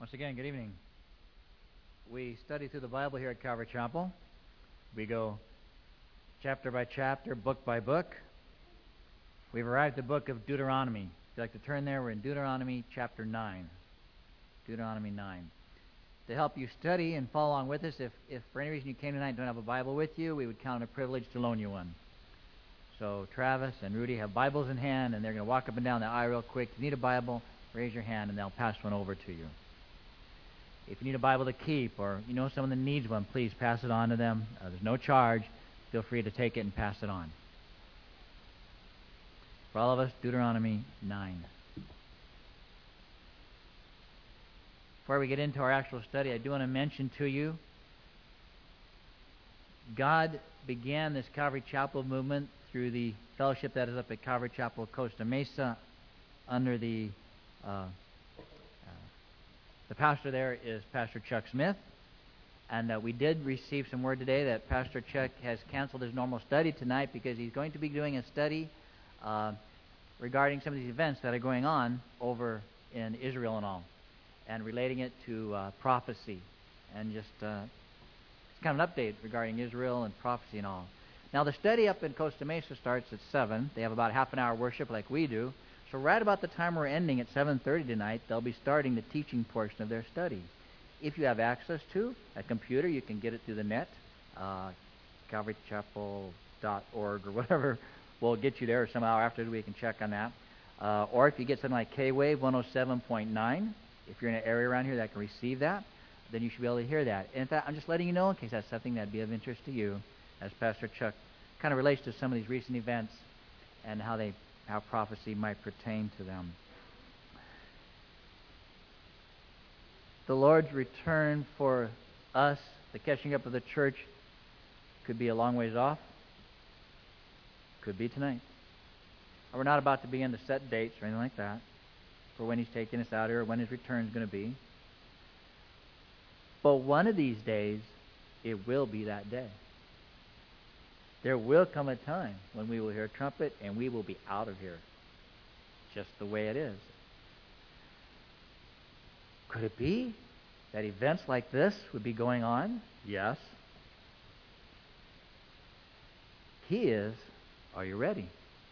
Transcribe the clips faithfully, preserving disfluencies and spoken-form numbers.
Once again, good evening. We study through the Bible here at Calvary Chapel. We go chapter by chapter, book by book. We've arrived at the book of Deuteronomy. If you'd like to turn there, we're in Deuteronomy chapter nine. Deuteronomy nine. To help you study and follow along with us, if, if for any reason you came tonight and don't have a Bible with you, we would count it a privilege to loan you one. So Travis and Rudy have Bibles in hand, and they're going to walk up and down the aisle real quick. If you need a Bible, raise your hand, and they'll pass one over to you. If you need a Bible to keep, or you know someone that needs one, please pass it on to them. Uh, there's no charge. Feel free to take it and pass it on. For all of us, Deuteronomy nine. Before we get into our actual study, I do want to mention to you, God began this Calvary Chapel movement through the fellowship that is up at Calvary Chapel, Costa Mesa, under the uh, uh, the pastor there is Pastor Chuck Smith. And uh, we did receive some word today that Pastor Chuck has canceled his normal study tonight because he's going to be doing a study uh, regarding some of these events that are going on over in Israel and all, and relating it to uh, prophecy, and just uh, it's kind of an update regarding Israel and prophecy and all. Now, the study up in Costa Mesa starts at seven. They have about half an hour worship like we do. So right about the time we're ending at seven thirty tonight, they'll be starting the teaching portion of their study. If you have access to a computer, you can get it through the net, uh, calvary chapel dot org or whatever will get you there, or somehow after we can check on that. Uh, or if you get something like K-Wave one oh seven point nine, if you're in an area around here that can receive that, then you should be able to hear that. And in fact, I'm just letting you know in case that's something that'd be of interest to you, as Pastor Chuck kind of relates to some of these recent events and how they how prophecy might pertain to them. The Lord's return for us, the catching up of the church, could be a long ways off. Could be tonight. We're not about to begin to set dates or anything like that for when He's taking us out here or when His return is going to be. But one of these days, it will be that day. There will come a time when we will hear a trumpet and we will be out of here. Just the way it is. Could it be that events like this would be going on? Yes. Key is, are you ready?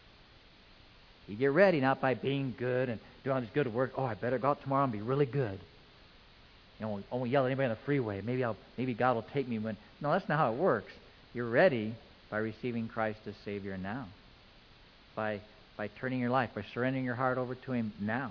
You get ready not by being good and doing all this good work. Oh, I better go out tomorrow and be really good. You know, I won't yell at anybody on the freeway. Maybe I'll, maybe God will take me when... No, that's not how it works. You're ready by receiving Christ as Savior now. By, by turning your life, by surrendering your heart over to Him now.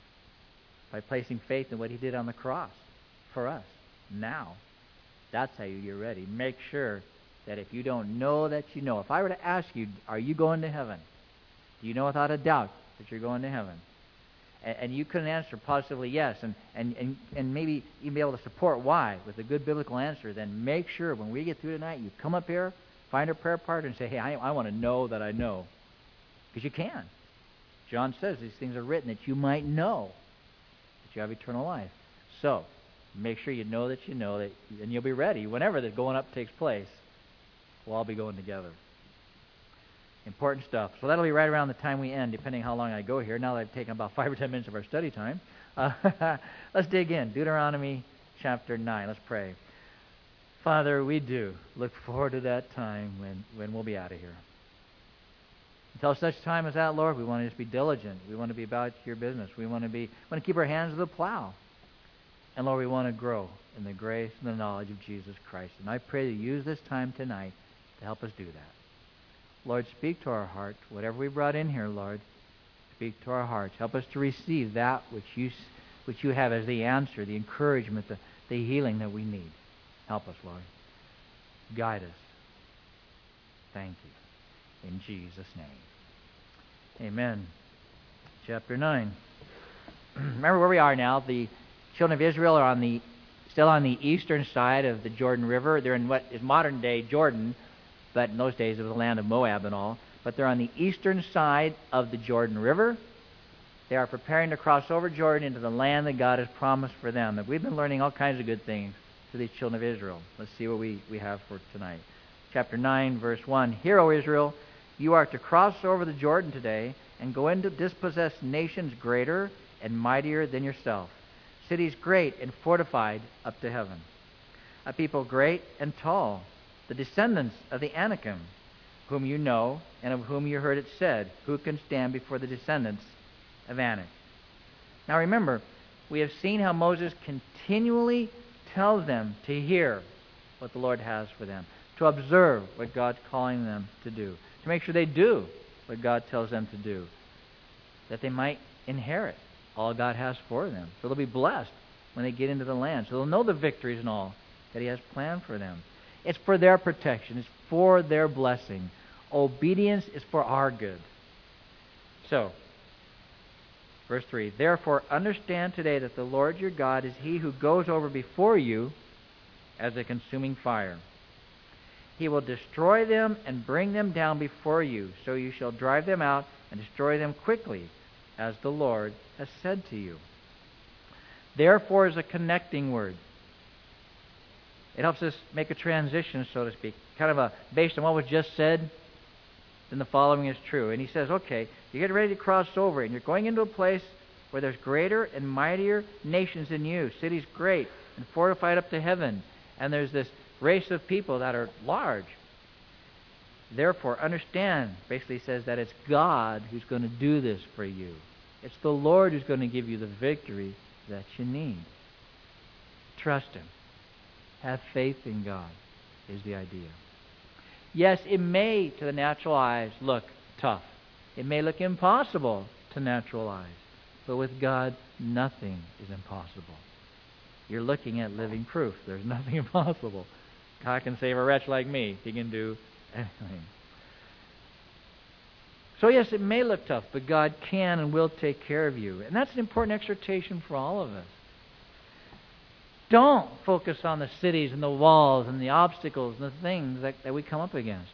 By placing faith in what He did on the cross for us now. That's how you get ready. Make sure that if you don't know that you know. If I were to ask you, are you going to heaven? Do you know without a doubt that you're going to heaven? And, and you couldn't answer positively yes, and, and, and, and maybe even be able to support why with a good biblical answer, then make sure when we get through tonight, you come up here, find a prayer partner, and say, hey, I, I want to know that I know. Because you can. John says these things are written that you might know that you have eternal life. So, make sure you know that you know that, and you'll be ready whenever the going up takes place. We'll all be going together. Important stuff. So that'll be right around the time we end, depending how long I go here. Now that I've taken about five or ten minutes of our study time. Uh, let's dig in. Deuteronomy chapter nine. Let's pray. Father, we do look forward to that time when, when we'll be out of here. Until such time as that, Lord, we want to just be diligent. We want to be about your business. We want to be want to keep our hands to the plow. And Lord, we want to grow in the grace and the knowledge of Jesus Christ. And I pray that you use this time tonight to help us do that. Lord, speak to our hearts. Whatever we brought in here, Lord, speak to our hearts. Help us to receive that which you which you have as the answer, the encouragement, the, the healing that we need. Help us, Lord. Guide us. Thank you. In Jesus' name. Amen. Chapter nine. Remember where we are now. The children of Israel are on the still on the eastern side of the Jordan River. They're in what is modern-day Jordan, but in those days it was the land of Moab and all. But they're on the eastern side of the Jordan River. They are preparing to cross over Jordan into the land that God has promised for them. And we've been learning all kinds of good things to these children of Israel. Let's see what we, we have for tonight. Chapter nine, verse one. Hear, O Israel, you are to cross over the Jordan today and go in to dispossess nations greater and mightier than yourself, cities great and fortified up to heaven. A people great and tall, the descendants of the Anakim, whom you know, and of whom you heard it said, who can stand before the descendants of Anak? Now remember, we have seen how Moses continually tells them to hear what the Lord has for them, to observe what God's calling them to do, to make sure they do what God tells them to do, that they might inherit all God has for them. So they'll be blessed when they get into the land. So they'll know the victories and all that He has planned for them. It's for their protection. It's for their blessing. Obedience is for our good. So, verse three, therefore understand today that the Lord your God is He who goes over before you as a consuming fire. He will destroy them and bring them down before you, so you shall drive them out and destroy them quickly, as the Lord has said to you. Therefore is a connecting word. It helps us make a transition, so to speak, kind of a based on what was just said, then the following is true. And he says, okay, you get ready to cross over, and you're going into a place where there's greater and mightier nations than you, cities great and fortified up to heaven, and there's this race of people that are large. Therefore, understand, basically says that it's God who's going to do this for you. It's the Lord who's going to give you the victory that you need. Trust Him. Have faith in God, is the idea. Yes, it may, to the natural eyes, look tough. It may look impossible to natural eyes. But with God, nothing is impossible. You're looking at living proof. There's nothing impossible. God can save a wretch like me. He can do anything. So yes, it may look tough, but God can and will take care of you. And that's an important exhortation for all of us. Don't focus on the cities and the walls and the obstacles and the things that, that we come up against.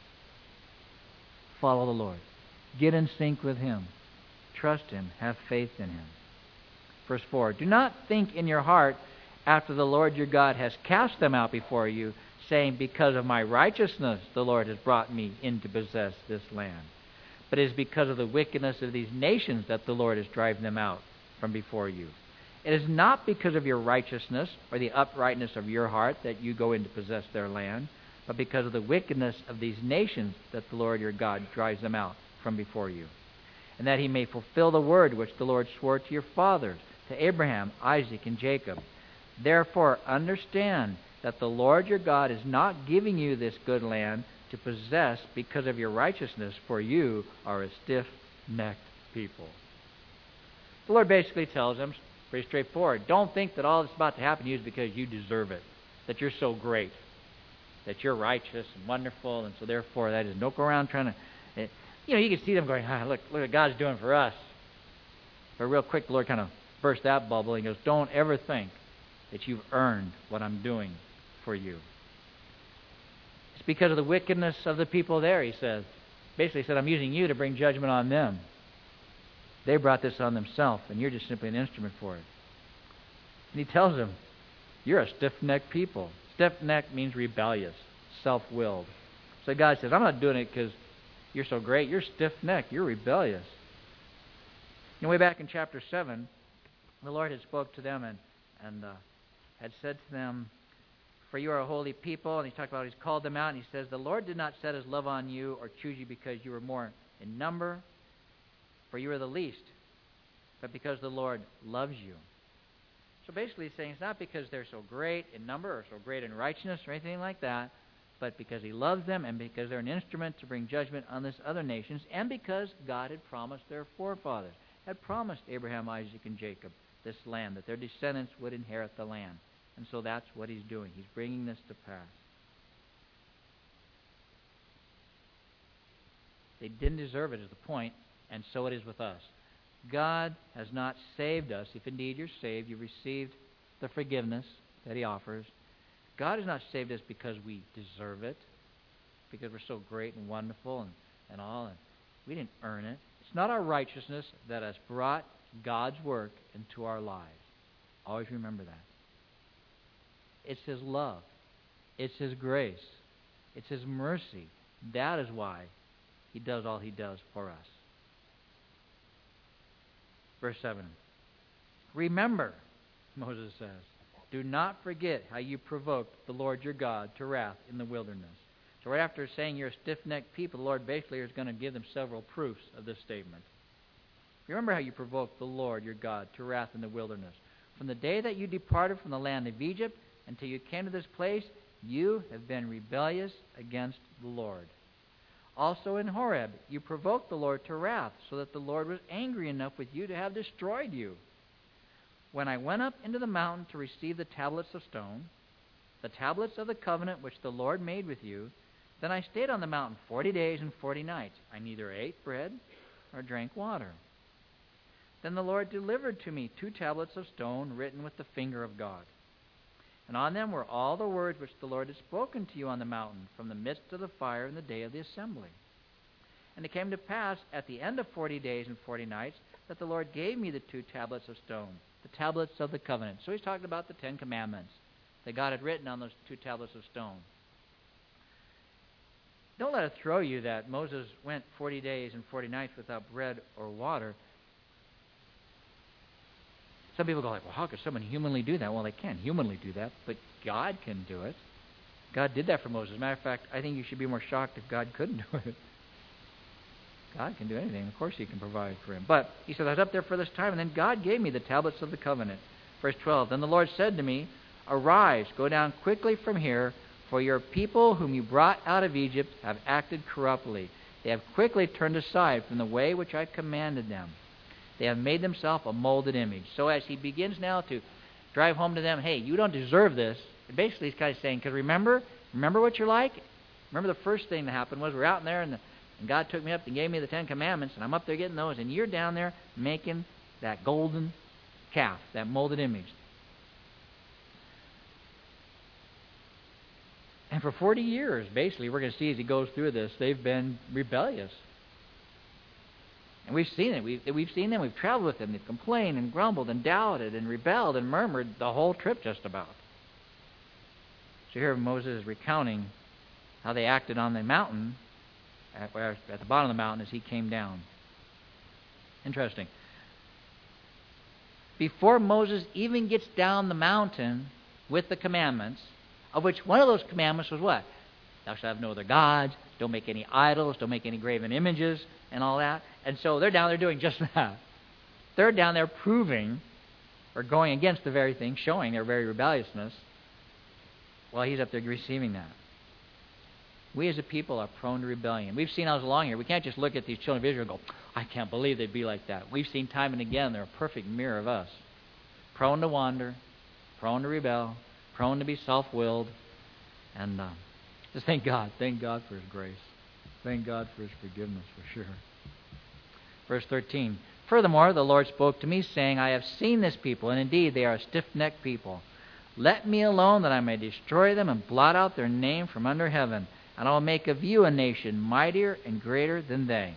Follow the Lord. Get in sync with Him. Trust Him. Have faith in Him. Verse four, do not think in your heart after the Lord your God has cast them out before you, saying, because of my righteousness the Lord has brought me in to possess this land. But it is because of the wickedness of these nations that the Lord is driving them out from before you. It is not because of your righteousness or the uprightness of your heart that you go in to possess their land, but because of the wickedness of these nations that the Lord your God drives them out from before you. And that He may fulfill the word which the Lord swore to your fathers, to Abraham, Isaac, and Jacob. Therefore, understand that the Lord your God is not giving you this good land to possess because of your righteousness, for you are a stiff-necked people. The Lord basically tells them, pretty straightforward, don't think that all that's about to happen to you is because you deserve it, that you're so great, that you're righteous and wonderful, and so therefore that is, don't go around trying to, you know, you can see them going, ah, look, look what God's doing for us. But real quick, the Lord kind of burst that bubble and goes, don't ever think that you've earned what I'm doing for you. It's because of the wickedness of the people there, He says. Basically, He said, I'm using you to bring judgment on them. They brought this on themselves, and you're just simply an instrument for it. And He tells them, you're a stiff-necked people. Stiff-necked means rebellious, self-willed. So God says, I'm not doing it because you're so great. You're stiff-necked. You're rebellious. You know, way back in chapter seven, the Lord had spoke to them and, and uh, had said to them, for you are a holy people. And He talked about He's called them out. And He says, the Lord did not set His love on you or choose you because you were more in number, for you are the least, but because the Lord loves you. So basically He's saying it's not because they're so great in number or so great in righteousness or anything like that, but because He loves them and because they're an instrument to bring judgment on this other nations, and because God had promised their forefathers, had promised Abraham, Isaac, and Jacob this land, that their descendants would inherit the land. And so that's what He's doing. He's bringing this to pass. They didn't deserve it is the point, and so it is with us. God has not saved us. If indeed you're saved, you've received the forgiveness that He offers. God has not saved us because we deserve it, because we're so great and wonderful and, and all, and we didn't earn it. It's not our righteousness that has brought God's work into our lives. Always remember that. It's His love. It's His grace. It's His mercy. That is why He does all He does for us. Verse seven. Remember Moses says. Do not forget how you provoked the Lord your God to wrath in the wilderness. So right after saying you're a stiff-necked people, the Lord basically is going to give them several proofs of this statement. Remember how you provoked the Lord your God to wrath in the wilderness. From the day that you departed from the land of Egypt until you came to this place, you have been rebellious against the Lord. Also in Horeb, you provoked the Lord to wrath, so that the Lord was angry enough with you to have destroyed you. When I went up into the mountain to receive the tablets of stone, the tablets of the covenant which the Lord made with you, then I stayed on the mountain forty days and forty nights. I neither ate bread nor drank water. Then the Lord delivered to me two tablets of stone written with the finger of God. And on them were all the words which the Lord had spoken to you on the mountain from the midst of the fire in the day of the assembly. And it came to pass at the end of forty days and forty nights that the Lord gave me the two tablets of stone, the tablets of the covenant. So he's talking about the Ten Commandments that God had written on those two tablets of stone. Don't let it throw you that Moses went forty days and forty nights without bread or water. Some people go like, well, how could someone humanly do that? Well, they can humanly do that, but God can do it. God did that for Moses. As a matter of fact, I think you should be more shocked if God couldn't do it. God can do anything. Of course he can provide for him. But he said, I was up there for this time, and then God gave me the tablets of the covenant. Verse twelve, then the Lord said to me, arise, go down quickly from here, for your people whom you brought out of Egypt have acted corruptly. They have quickly turned aside from the way which I commanded them. They have made themselves a molded image. So as he begins now to drive home to them, hey, you don't deserve this. Basically, he's kind of saying, because remember, remember what you're like? Remember the first thing that happened was we're out in there, and, the, and God took me up and gave me the Ten Commandments, and I'm up there getting those, and you're down there making that golden calf, that molded image. And for forty years, basically, we're going to see as he goes through this, they've been rebellious. And we've seen it. We've, we've seen them. We've traveled with them. They've complained and grumbled and doubted and rebelled and murmured the whole trip just about. So here Moses is recounting how they acted on the mountain, at, at the bottom of the mountain as he came down. Interesting. Before Moses even gets down the mountain with the commandments, of which one of those commandments was what? Thou shalt have no other gods, don't make any idols, don't make any graven images, and all that. And so they're down there doing just that. They're down there proving, or going against the very thing, showing their very rebelliousness, while he's up there receiving that. We as a people are prone to rebellion. We've seen us along here. We can't just look at these children of Israel and go, I can't believe they'd be like that. We've seen time and again they're a perfect mirror of us. Prone to wander, prone to rebel, prone to be self-willed, and uh, just thank God. Thank God for his grace. Thank God for his forgiveness, for sure. Verse thirteen, furthermore, the Lord spoke to me, saying, I have seen this people, and indeed they are a stiff-necked people. Let me alone, that I may destroy them and blot out their name from under heaven, and I will make of you a nation mightier and greater than they.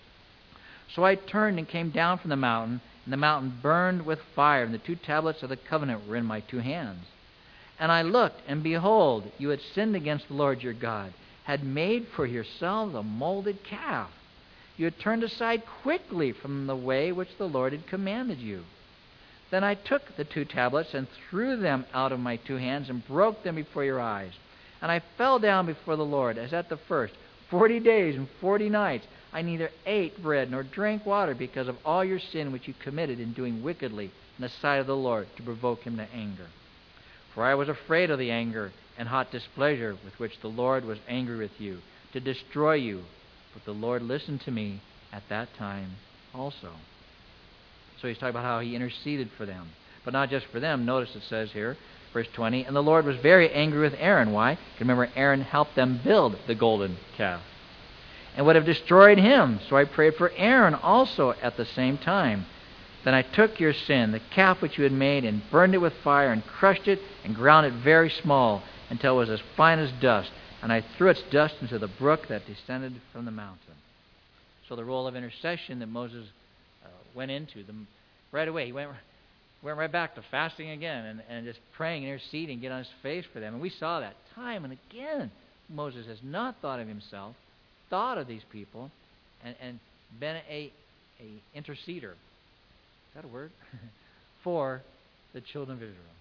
So I turned and came down from the mountain, and the mountain burned with fire, and the two tablets of the covenant were in my two hands. And I looked, and behold, you had sinned against the Lord your God, had made for yourselves a molded calf. You had turned aside quickly from the way which the Lord had commanded you. Then I took the two tablets and threw them out of my two hands and broke them before your eyes. And I fell down before the Lord as at the first, forty days and forty nights. I neither ate bread nor drank water because of all your sin which you committed in doing wickedly in the sight of the Lord to provoke him to anger. For I was afraid of the anger and hot displeasure with which the Lord was angry with you, to destroy you. But the Lord listened to me at that time also. So he's talking about how he interceded for them. But not just for them. Notice it says here, verse twenty, and the Lord was very angry with Aaron. Why? Because remember, Aaron helped them build the golden calf and would have destroyed him. So I prayed for Aaron also at the same time. Then I took your sin, the calf which you had made, and burned it with fire, and crushed it, and ground it very small, until it was as fine as dust. And I threw its dust into the brook that descended from the mountain. So the role of intercession that Moses uh, went into, the, right away, he went, went right back to fasting again, and, and just praying and interceding, get on his face for them. And we saw that time and again. Moses has not thought of himself, thought of these people, and, and been a, a interceder. Is that a word? For the children of Israel.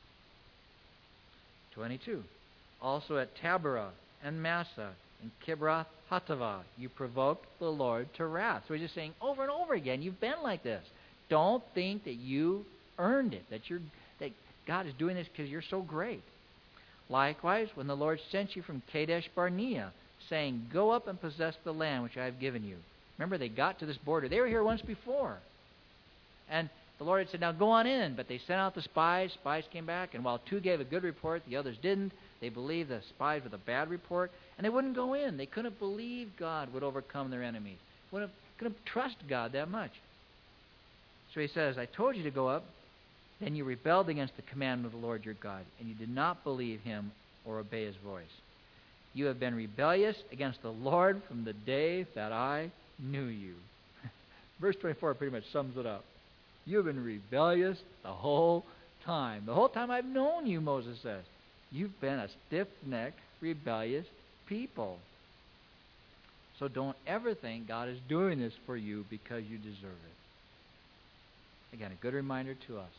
twenty-two. Also at Taberah and Massa and Kibroth Hattavah, you provoked the Lord to wrath. So he's just saying over and over again, you've been like this. Don't think that you earned it, that you're that God is doing this because you're so great. Likewise, when the Lord sent you from Kadesh Barnea, saying, go up and possess the land which I have given you. Remember, they got to this border. They were here once before. And the Lord had said, now go on in. But they sent out the spies. Spies came back. And while two gave a good report, the others didn't. They believed the spies with a bad report. And they wouldn't go in. They couldn't believe God would overcome their enemies. Wouldn't, couldn't trust God that much. So he says, I told you to go up. Then you rebelled against the commandment of the Lord your God. And you did not believe him or obey his voice. You have been rebellious against the Lord from the day that I knew you. Verse twenty-four pretty much sums it up. You have been rebellious the whole time. The whole time I've known you, Moses says. You've been a stiff-necked, rebellious people. So don't ever think God is doing this for you because you deserve it. Again, a good reminder to us.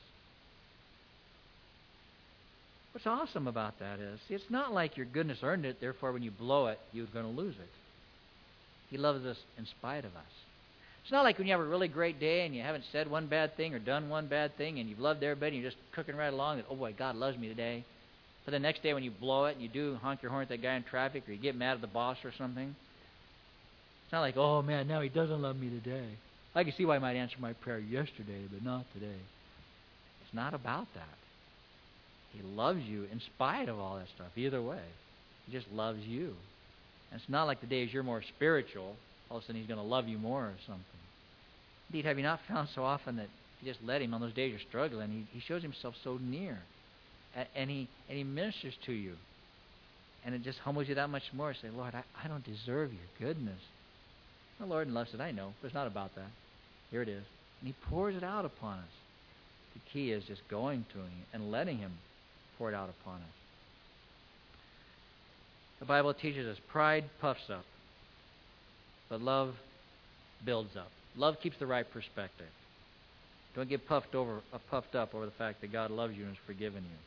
What's awesome about that is, see, it's not like your goodness earned it, therefore when you blow it, you're going to lose it. He loves us in spite of us. It's not like when you have a really great day and you haven't said one bad thing or done one bad thing and you've loved everybody and you're just cooking right along that, oh boy, God loves me today. But the next day when you blow it and you do honk your horn at that guy in traffic or you get mad at the boss or something, it's not like, oh man, now he doesn't love me today. I can see why he might answer my prayer yesterday, but not today. It's not about that. He loves you in spite of all that stuff. Either way, he just loves you. And it's not like the days you're more spiritual, all of a sudden he's going to love you more or something. Indeed, have you not found so often that you just let him on those days you're struggling, he, he shows himself so near. And, and he and he ministers to you. And it just humbles you that much more. Say, Lord, I, I don't deserve your goodness. The Lord in love said, I know, but it's not about that. Here it is. And he pours it out upon us. The key is just going to him and letting him pour it out upon us. The Bible teaches us pride puffs up, but love builds up. Love keeps the right perspective. Don't get puffed over, uh, puffed up over the fact that God loves you and has forgiven you.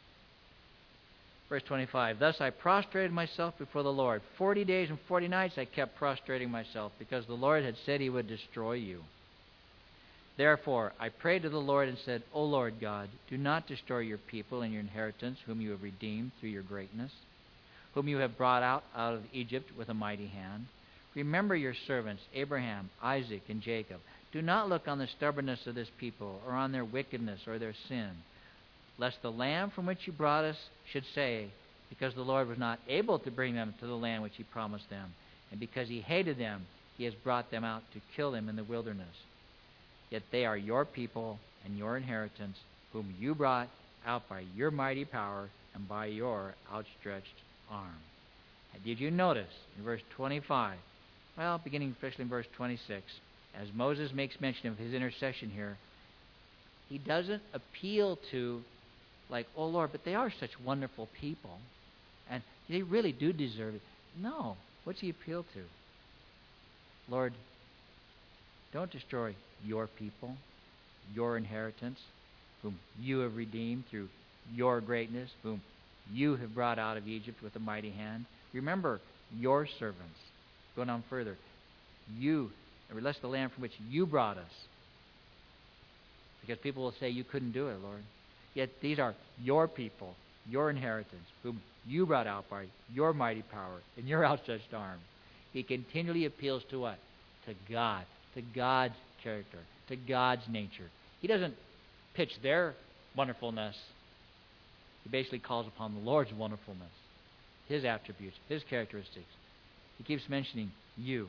Verse twenty-five, thus I prostrated myself before the Lord. Forty days and forty nights I kept prostrating myself, because the Lord had said he would destroy you. Therefore, I prayed to the Lord and said, O Lord God, do not destroy your people and your inheritance, whom you have redeemed through your greatness, whom you have brought out, out of Egypt with a mighty hand. Remember your servants, Abraham, Isaac, and Jacob. Do not look on the stubbornness of this people, or on their wickedness or their sin, lest the land from which you brought us should say, because the Lord was not able to bring them to the land which he promised them, and because he hated them, he has brought them out to kill them in the wilderness. Yet they are your people and your inheritance, whom you brought out by your mighty power and by your outstretched arm. And did you notice in verse twenty-five, well, beginning especially in verse twenty-six, as Moses makes mention of his intercession here, he doesn't appeal to, like, oh Lord, but they are such wonderful people, and they really do deserve it. No. What's he appeal to? Lord, don't destroy your people, your inheritance, whom you have redeemed through your greatness, whom you have brought out of Egypt with a mighty hand. Remember your servants. Going on further, you, or less the land from which you brought us. Because people will say you couldn't do it, Lord. Yet these are your people, your inheritance, whom you brought out by your mighty power and your outstretched arm. He continually appeals to what? To God, to God's character, to God's nature. He doesn't pitch their wonderfulness. He basically calls upon the Lord's wonderfulness, his attributes, his characteristics. He keeps mentioning you.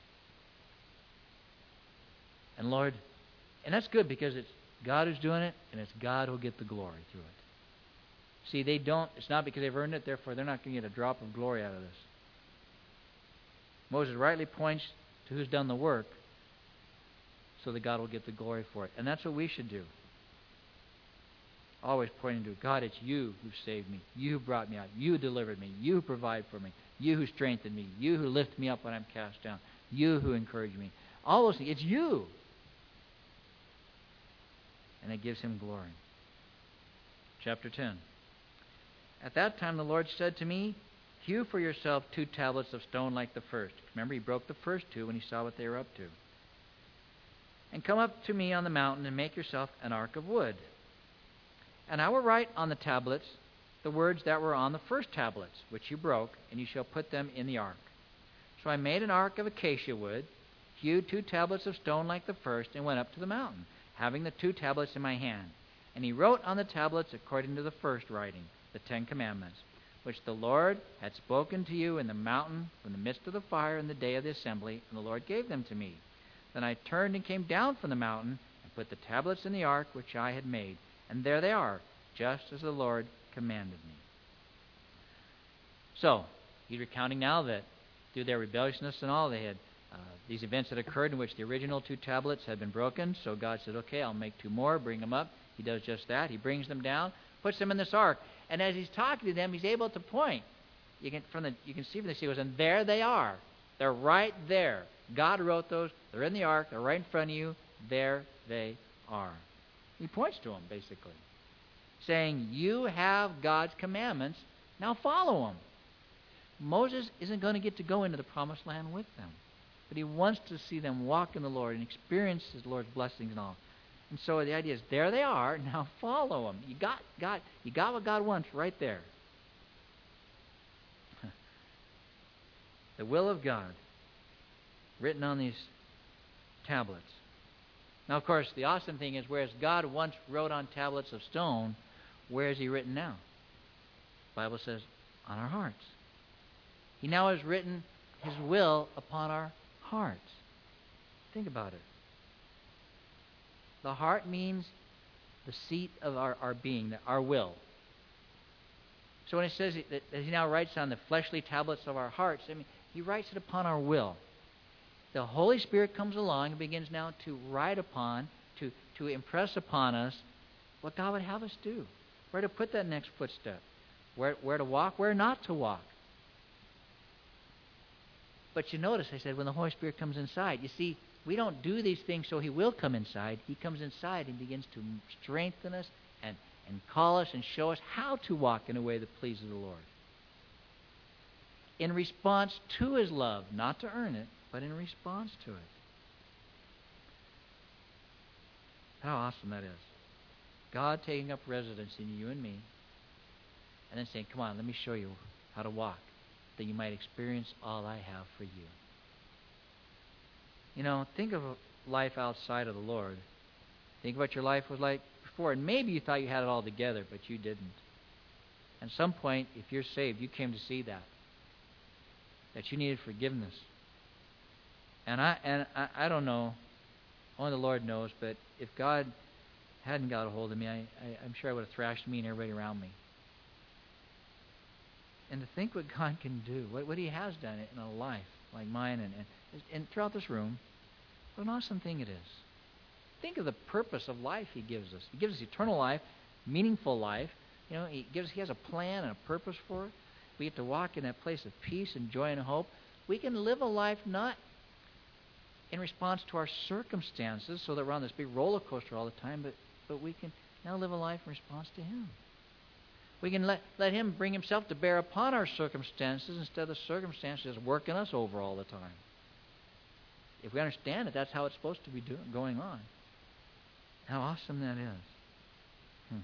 And Lord, and that's good because it's God who's doing it, and it's God who'll get the glory through it. See, they don't, it's not because they've earned it, therefore they're not going to get a drop of glory out of this. Moses rightly points to who's done the work, so that God will get the glory for it. And that's what we should do. Always pointing to God, it's you who saved me. You who brought me out. You who delivered me. You who provide for me. You who strengthened me. You who lift me up when I'm cast down. You who encourage me. All those things. It's you. And it gives him glory. chapter ten. At that time the Lord said to me, hew for yourself two tablets of stone like the first. Remember, he broke the first two when he saw what they were up to. And come up to me on the mountain and make yourself an ark of wood. And I will write on the tablets the words that were on the first tablets, which you broke, and you shall put them in the ark. So I made an ark of acacia wood, hewed two tablets of stone like the first, and went up to the mountain, having the two tablets in my hand. And he wrote on the tablets according to the first writing, the Ten Commandments, which the Lord had spoken to you in the mountain from the midst of the fire in the day of the assembly, and the Lord gave them to me. Then I turned and came down from the mountain, and put the tablets in the ark which I had made. And there they are, just as the Lord commanded me. So, he's recounting now that through their rebelliousness and all, they had uh, these events that occurred in which the original two tablets had been broken. So God said, okay, I'll make two more, bring them up. He does just that. He brings them down, puts them in this ark. And as he's talking to them, he's able to point. You can, from the, you can see from the sequence, and there they are. They're right there. God wrote those. They're in the ark. They're right in front of you. There they are. He points to them, basically, saying, you have God's commandments. Now follow them. Moses isn't going to get to go into the promised land with them, but he wants to see them walk in the Lord and experience his Lord's blessings and all. And so the idea is, there they are. Now follow them. You got, got, you got what God wants right there. The will of God written on these tablets. Now, of course, the awesome thing is, whereas God once wrote on tablets of stone, where is he written now? The Bible says, on our hearts. He now has written his will upon our hearts. Think about it. The heart means the seat of our, our being, our will. So when it says that he now writes on the fleshly tablets of our hearts, I mean, he writes it upon our will. The Holy Spirit comes along and begins now to write upon, to, to impress upon us what God would have us do, where to put that next footstep, where, where to walk, where not to walk. But you notice, I said, when the Holy Spirit comes inside, you see, we don't do these things so he will come inside. He comes inside and begins to strengthen us and, and call us and show us how to walk in a way that pleases the Lord. In response to his love, not to earn it, but in response to it. How awesome that is. God taking up residence in you and me, and then saying, come on, let me show you how to walk, that you might experience all I have for you. You know, think of life outside of the Lord. Think of what your life was like before, and maybe you thought you had it all together, but you didn't. At some point, if you're saved, you came to see that, that you needed forgiveness. And I and I, I don't know, only the Lord knows, but if God hadn't got a hold of me, I, I, I'm sure I would have thrashed me and everybody around me. And to think what God can do, what, what he has done in a life like mine and, and, and throughout this room, what an awesome thing it is. Think of the purpose of life he gives us. He gives us eternal life, meaningful life. You know, he gives he has a plan and a purpose for it. We get to walk in that place of peace and joy and hope. We can live a life not in response to our circumstances, so that we're on this big roller coaster all the time, but, but we can now live a life in response to him. We can let, let him bring himself to bear upon our circumstances instead of the circumstances working us over all the time. If we understand it, that's how it's supposed to be doing, going on. How awesome that is. Hmm.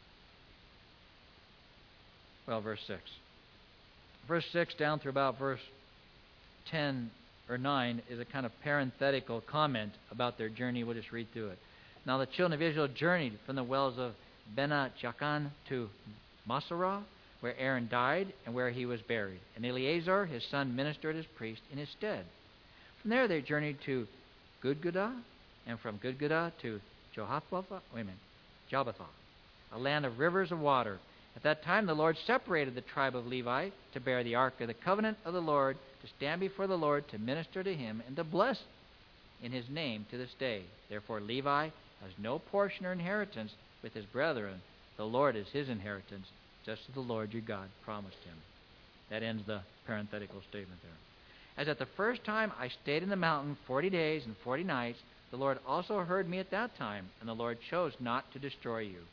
Well, verse six. Verse six down through about verse ten or nine is a kind of parenthetical comment about their journey. We'll just read through it. Now the children of Israel journeyed from the wells of Bena Jacan to Masarah, where Aaron died and where he was buried. And Eleazar, his son, ministered as priest in his stead. From there they journeyed to Gudgodah, and from Gudgodah to Johathbatha, wait a minute, Jabbatha, a land of rivers of water. At that time the Lord separated the tribe of Levi to bear the ark of the covenant of the Lord, to stand before the Lord, to minister to him, and to bless in his name to this day. Therefore Levi has no portion or inheritance with his brethren. The Lord is his inheritance, just as the Lord your God promised him. That ends the parenthetical statement there. As at the first time I stayed in the mountain forty days and forty nights, the Lord also heard me at that time, and the Lord chose not to destroy you.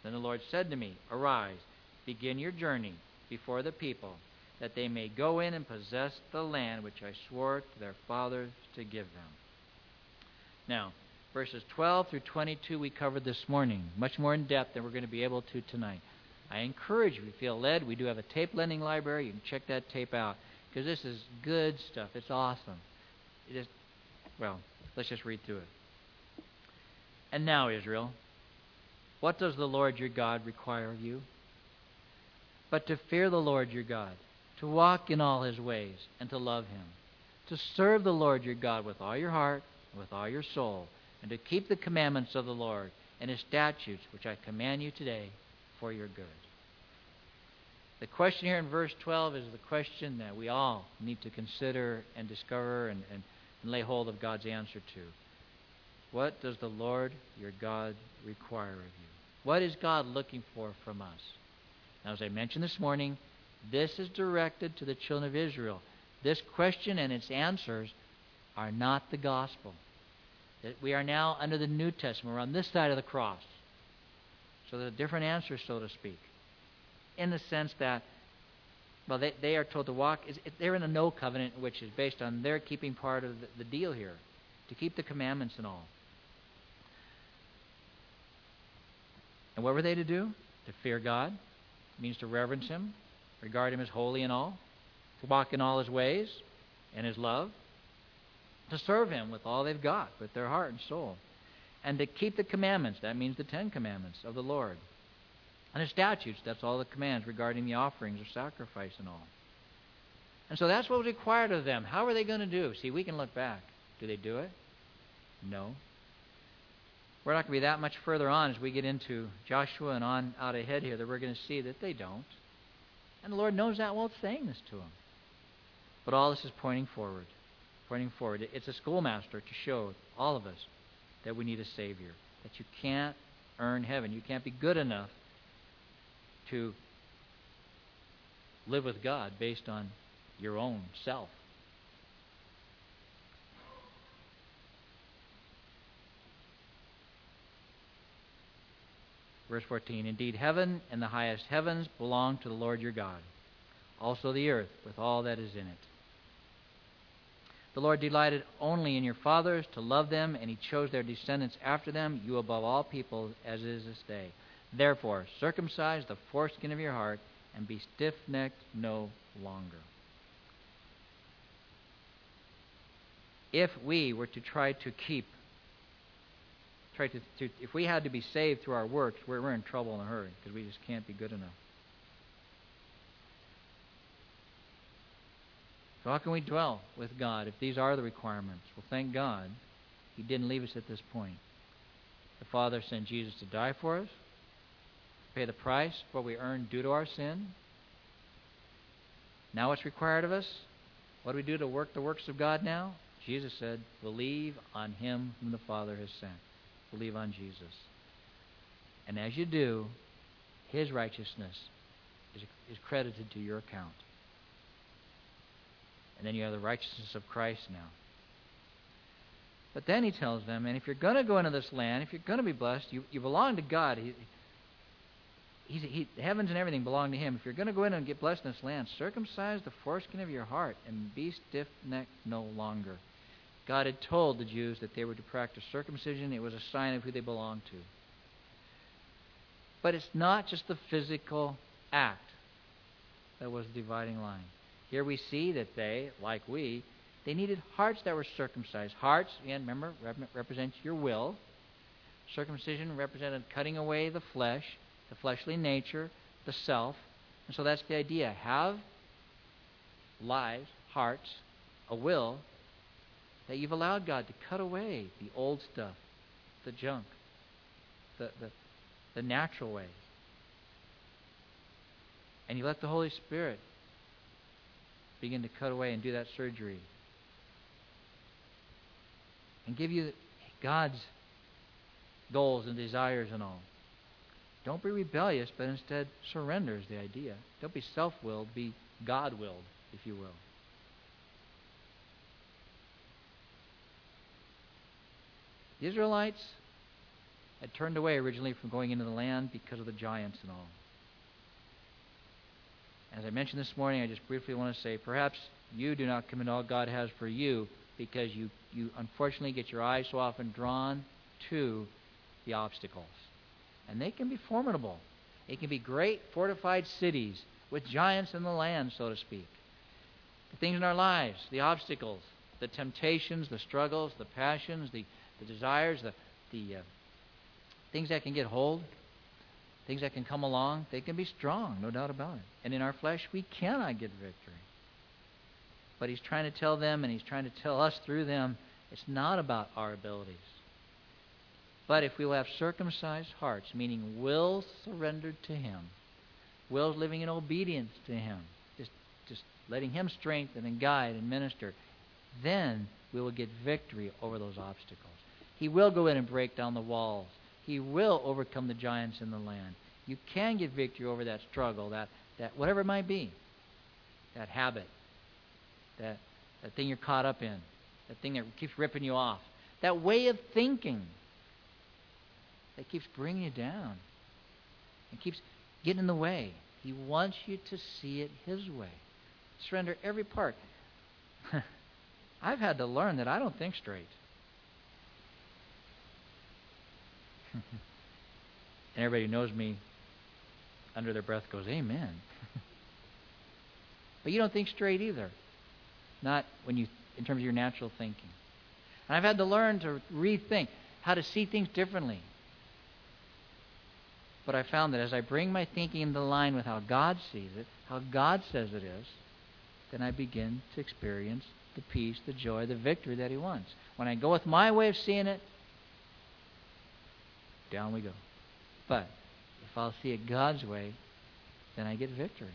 Then the Lord said to me, Arise, begin your journey before the people, that they may go in and possess the land which I swore to their fathers to give them. Now, verses twelve through twenty-two we covered this morning, much more in depth than we're going to be able to tonight. I encourage you, if you feel led, we do have a tape lending library. You can check that tape out, because this is good stuff. It's awesome. It is, well, let's just read through it. And now, Israel, what does the Lord your God require of you? But to fear the Lord your God, to walk in all his ways, and to love him, to serve the Lord your God with all your heart and with all your soul, and to keep the commandments of the Lord and his statutes, which I command you today for your good. The question here in verse twelve is the question that we all need to consider and discover and, and, and lay hold of God's answer to. What does the Lord your God require of you? What is God looking for from us? Now, as I mentioned this morning, this is directed to the children of Israel. This question and its answers are not the gospel. That we are now under the New Testament. We're on this side of the cross. So there's a different answer, so to speak. In the sense that, well, they, they are told to walk. They're in a no covenant, which is based on their keeping part of the, the deal here, to keep the commandments and all. And what were they to do? To fear God. It means to reverence him, regard him as holy in all, to walk in all his ways and his love, to serve him with all they've got, with their heart and soul, and to keep the commandments. That means the Ten Commandments of the Lord. And his statutes, that's all the commands regarding the offerings of sacrifice and all. And so that's what was required of them. How are they going to do? See, we can look back. Do they do it? No. We're not going to be that much further on as we get into Joshua and on out ahead here that we're going to see that they don't. And the Lord knows that while saying this to them. But all this is pointing forward. Pointing forward. It's a schoolmaster to show all of us that we need a Savior. That you can't earn heaven. You can't be good enough to live with God based on your own self. Verse fourteen, Indeed, heaven and the highest heavens belong to the Lord your God, also the earth with all that is in it. The Lord delighted only in your fathers to love them, and he chose their descendants after them, you above all people, as is this day. Therefore, circumcise the foreskin of your heart, and be stiff-necked no longer. If we were to try to keep Try to, to, if we had to be saved through our works, we're, we're in trouble in a hurry because we just can't be good enough. So how can we dwell with God if these are the requirements? Well, thank God he didn't leave us at this point. The Father sent Jesus to die for us, to pay the price for what we earned due to our sin. Now what's required of us? What do we do to work the works of God now? Jesus said, believe on him whom the Father has sent. Believe on Jesus. And as you do, his righteousness is, is credited to your account. And then you have the righteousness of Christ now. But then he tells them, and if you're going to go into this land, if you're going to be blessed, you, you belong to God. He, he's, he, heavens and everything belong to him. If you're going to go in and get blessed in this land, circumcise the foreskin of your heart and be stiff-necked no longer. God had told the Jews that they were to practice circumcision. It was a sign of who they belonged to. But it's not just the physical act that was the dividing line. Here we see that they, like we, they needed hearts that were circumcised. Hearts, again, remember, rep- represents your will. Circumcision represented cutting away the flesh, the fleshly nature, the self. And so that's the idea. Have lives, hearts, a will, that you've allowed God to cut away the old stuff, the junk, the, the, the natural ways. And you let the Holy Spirit begin to cut away and do that surgery. And give you God's goals and desires and all. Don't be rebellious, but instead surrender is the idea. Don't be self-willed, be God-willed, if you will. The Israelites, had turned away originally from going into the land because of the giants and all. As I mentioned this morning, I just briefly want to say, perhaps you do not come into all God has for you because you, you unfortunately get your eyes so often drawn to the obstacles. And they can be formidable. It can be great fortified cities with giants in the land, so to speak. The things in our lives, the obstacles, the temptations, the struggles, the passions, the, the desires, the, the uh, things that can get hold, things that can come along, they can be strong, no doubt about it. And in our flesh, we cannot get victory. But he's trying to tell them, and he's trying to tell us through them, it's not about our abilities. But if we will have circumcised hearts, meaning wills surrendered to him, wills living in obedience to him, just, just letting him strengthen and guide and minister, then we will get victory over those obstacles. He will go in and break down the walls. He will overcome the giants in the land. You can get victory over that struggle, that, that whatever it might be, that habit, that, that thing you're caught up in, that thing that keeps ripping you off, that way of thinking that keeps bringing you down and keeps getting in the way. He wants you to see it his way. Surrender every part. I've had to learn that I don't think straight. And everybody who knows me under their breath goes, amen. But you don't think straight either. Not when you, in terms of your natural thinking. And I've had to learn to rethink how to see things differently. But I found that as I bring my thinking into line with how God sees it, how God says it is, then I begin to experience the peace, the joy, the victory that he wants. When I go with my way of seeing it, down we go. But if I'll see it God's way, then I get victory.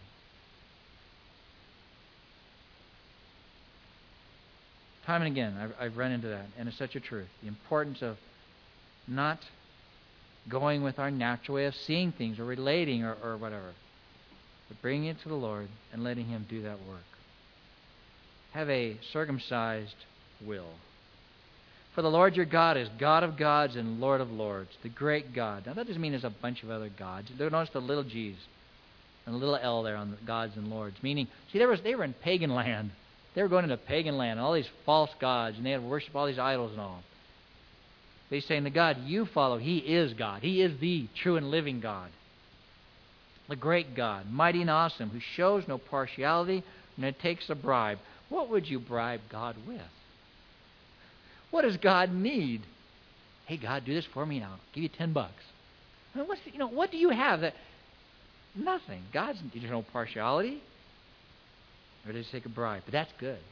Time and again, I've, I've run into that, and it's such a truth. The importance of not going with our natural way of seeing things or relating or, or whatever, but bringing it to the Lord and letting him do that work. Have a circumcised will. For the Lord your God is God of gods and Lord of lords, the great God. Now that doesn't mean there's a bunch of other gods. Notice the little g's and a little L there on the gods and lords. Meaning, see, there was, they were in pagan land. They were going into pagan land, all these false gods, and they had to worship all these idols and all. But he's saying the God you follow, he is God. He is the true and living God. The great God, mighty and awesome, who shows no partiality and takes a bribe. What would you bribe God with? What does God need? Hey, God, do this for me now. I'll give you ten bucks. I mean, what's the, you know, what do you have that? Nothing. God's there's no partiality. Or does he take a bribe? But that's good.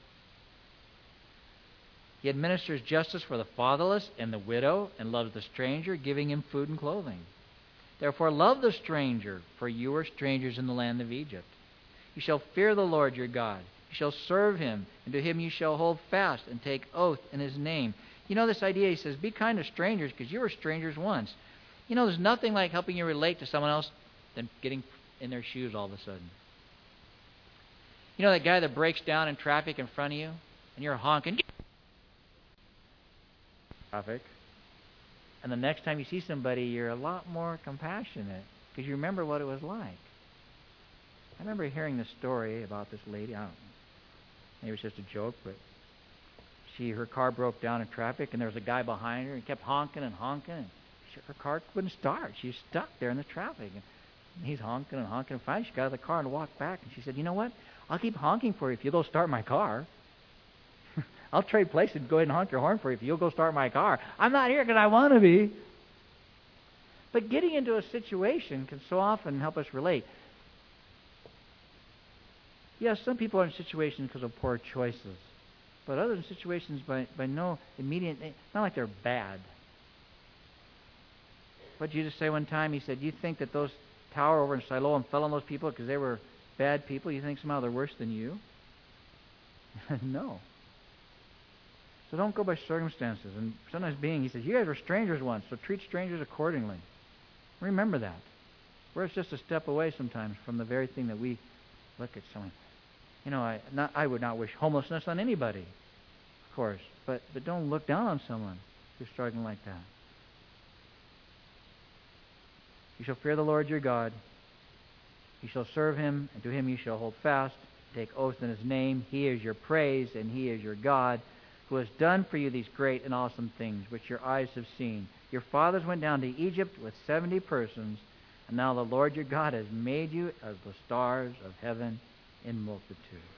He administers justice for the fatherless and the widow and loves the stranger, giving him food and clothing. Therefore love the stranger, for you are strangers in the land of Egypt. You shall fear the Lord your God. You shall serve him, and to him you shall hold fast and take oath in his name. You know this idea, he says, be kind to strangers because you were strangers once. You know, there's nothing like helping you relate to someone else than getting in their shoes all of a sudden. You know that guy that breaks down in traffic in front of you, and you're honking? Traffic. And the next time you see somebody, you're a lot more compassionate because you remember what it was like. I remember hearing this story about this lady. I don't know. Maybe it's just a joke, but she her car broke down in traffic, and there was a guy behind her and kept honking and honking. And she, her car wouldn't start. She was stuck there in the traffic. And he's honking and honking. And finally, she got out of the car and walked back. And she said, "You know what? I'll keep honking for you if you'll go start my car. I'll trade places and go ahead and honk your horn for you if you'll go start my car. I'm not here because I want to be." But getting into a situation can so often help us relate. Yes, some people are in situations because of poor choices. But others in situations by, by no immediate, not like they're bad. What did Jesus say one time? He said, you think that those tower over in Siloam fell on those people because they were bad people? You think somehow they're worse than you? No. So don't go by circumstances. And sometimes being, he says, you guys were strangers once, so treat strangers accordingly. Remember that. Where it's just a step away sometimes from the very thing that we look at someone. You know, I not I would not wish homelessness on anybody, of course, but but don't look down on someone who's struggling like that. You shall fear the Lord your God. You shall serve him, and to him you shall hold fast. Take oath in his name. He is your praise, and he is your God, who has done for you these great and awesome things, which your eyes have seen. Your fathers went down to Egypt with seventy persons, and now the Lord your God has made you as the stars of heaven in multitude.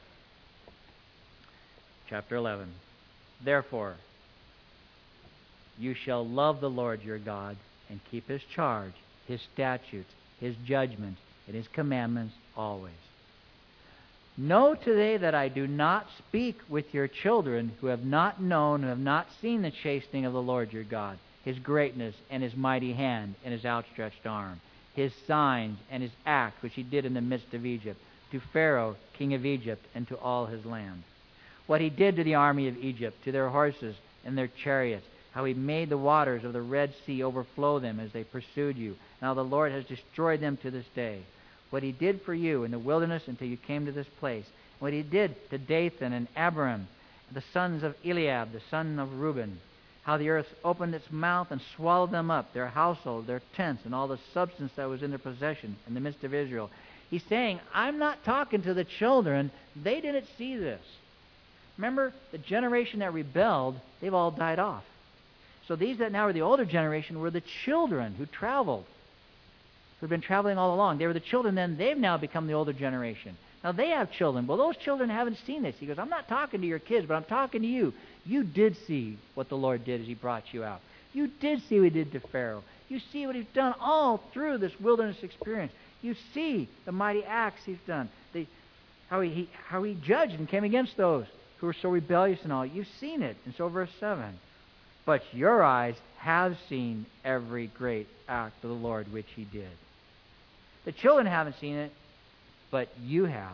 Chapter eleven. Therefore, you shall love the Lord your God and keep his charge, his statutes, his judgments, and his commandments always. Know today that I do not speak with your children who have not known, who have not seen the chastening of the Lord your God, his greatness and his mighty hand and his outstretched arm, his signs and his act which he did in the midst of Egypt, to Pharaoh, king of Egypt, and to all his land. What he did to the army of Egypt, to their horses and their chariots, how he made the waters of the Red Sea overflow them as they pursued you. Now the Lord has destroyed them to this day. What he did for you in the wilderness until you came to this place. What he did to Dathan and Abiram, the sons of Eliab, the son of Reuben. How the earth opened its mouth and swallowed them up, their household, their tents, and all the substance that was in their possession in the midst of Israel. He's saying, I'm not talking to the children. They didn't see this. Remember, the generation that rebelled, they've all died off. So these that now are the older generation were the children who traveled, who've been traveling all along. They were the children then. They've now become the older generation. Now they have children. Well, those children haven't seen this. He goes, I'm not talking to your kids, but I'm talking to you. You did see what the Lord did as he brought you out. You did see what he did to Pharaoh. You see what he's done all through this wilderness experience. You see the mighty acts he's done. The, how, he, he, how he judged and came against those who were so rebellious and all. You've seen it. And so verse seven. But your eyes have seen every great act of the Lord which he did. The children haven't seen it, but you have.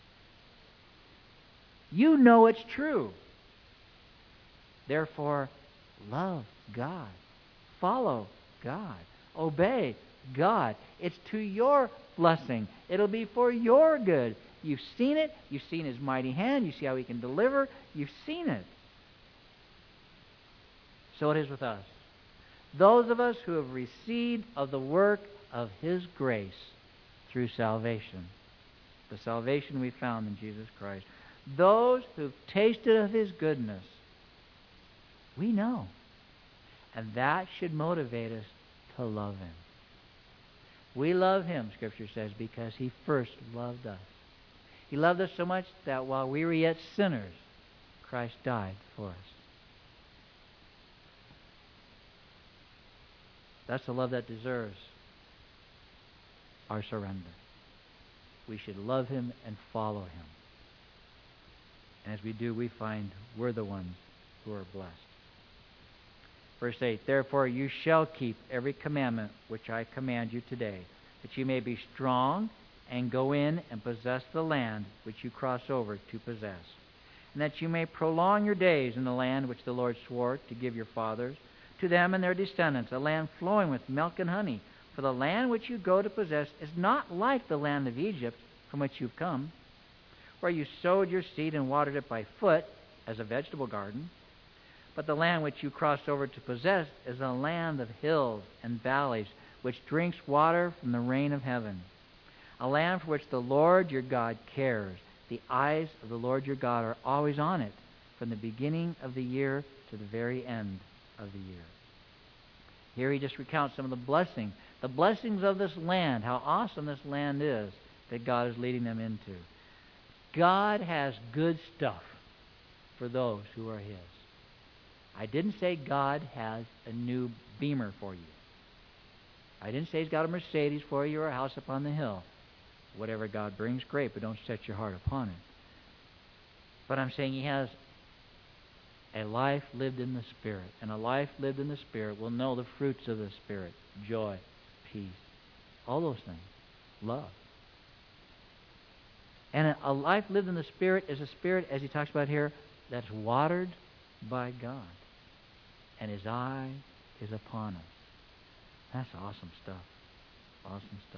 You know it's true. Therefore, love God. Follow God. Obey God. It's to your blessing. It'll be for your good. You've seen it. You've seen his mighty hand. You see how he can deliver. You've seen it. So it is with us. Those of us who have received of the work of his grace through salvation, the salvation we found in Jesus Christ, those who've tasted of his goodness, we know. And that should motivate us to love him. We love him, Scripture says, because he first loved us. He loved us so much that while we were yet sinners, Christ died for us. That's the love that deserves our surrender. We should love him and follow him. And as we do, we find we're the ones who are blessed. Verse eight, therefore you shall keep every commandment which I command you today, that you may be strong and go in and possess the land which you cross over to possess, and that you may prolong your days in the land which the Lord swore to give your fathers, to them and their descendants, a land flowing with milk and honey. For the land which you go to possess is not like the land of Egypt from which you've come, where you sowed your seed and watered it by foot as a vegetable garden. But the land which you cross over to possess is a land of hills and valleys, which drinks water from the rain of heaven. A land for which the Lord your God cares. The eyes of the Lord your God are always on it, from the beginning of the year to the very end of the year. Here he just recounts some of the blessing, the blessings of this land, how awesome this land is that God is leading them into. God has good stuff for those who are his. I didn't say God has a new Beamer for you. I didn't say he's got a Mercedes for you or a house up on the hill. Whatever God brings, great, but don't set your heart upon it. But I'm saying he has a life lived in the Spirit. And a life lived in the Spirit will know the fruits of the Spirit. Joy, peace, all those things. Love. And a life lived in the Spirit is a spirit, as he talks about here, that's watered by God. And his eye is upon us. That's awesome stuff. Awesome stuff.